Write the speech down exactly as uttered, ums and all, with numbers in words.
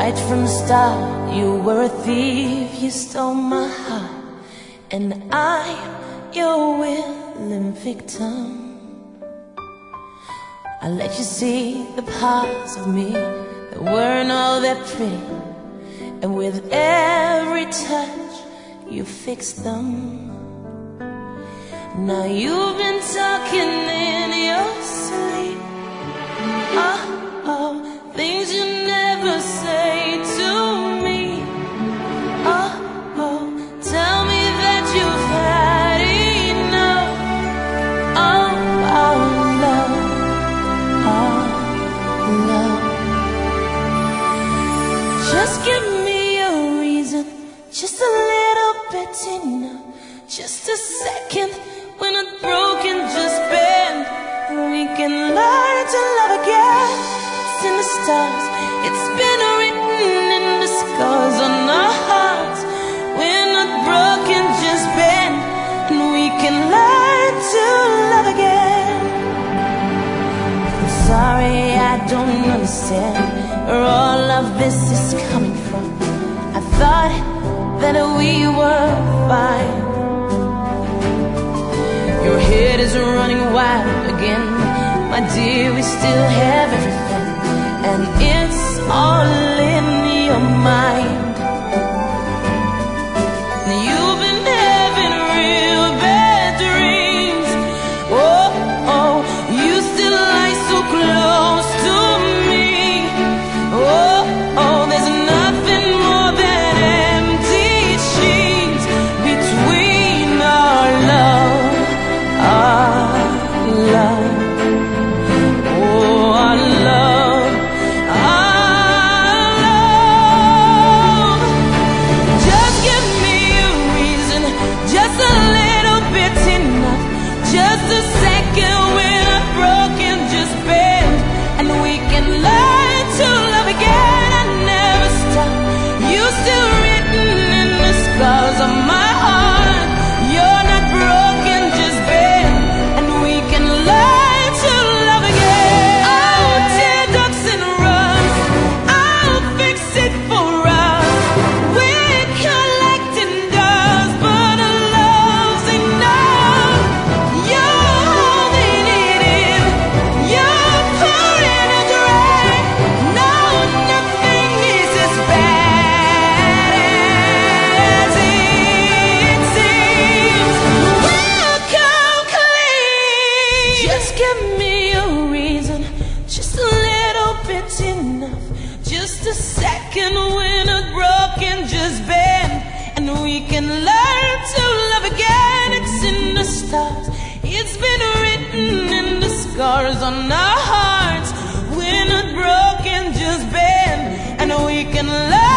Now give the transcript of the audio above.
Right from the start, you were a thief, you stole my heart, and I'm your willing victim. I let you see the parts of me that weren't all that pretty, and with every touch, you fixed them. Now you've been talking in your sleep, oh, oh, things you never say to me, oh, oh, tell me that you've had enough, oh, oh, love, oh, love. Just give me a reason, just a little bit enough, just a second. When it's broken, just bend, and we can learn to love again. It's in the stars, it's been written in the scars on our hearts. We're not broken, just bend, and we can learn to love again. I'm sorry, I don't understand where all of this is coming from. I thought that we were fine. Your head is running wild again, my dear, we still have everything, and it's all in your mind. You've been having real bad dreams, oh, oh, you still lie so close to me, oh, oh, there's nothing more than empty sheets between our love. Our love, oh, our love, our love. Just give me a reason, just a little bit enough, just a second. When I'm broken, just bend, and we can learn to love again. I never stop, you still written in the scars of my heart. You're not broken, just bend, and we can learn to love again. I'll tear ducks and runs, I'll fix it for us. We're collecting dust, but our love's enough. You're holding it in, you're pouring it dry. No, nothing is as bad as it seems. Welcome clean. Just give me a reason, just a little bit enough, just a second. When it's broken, just bend, and we can learn to love again. It's in the stars, it's been written in the scars on our hearts. When it's broken, just bend, and we can learn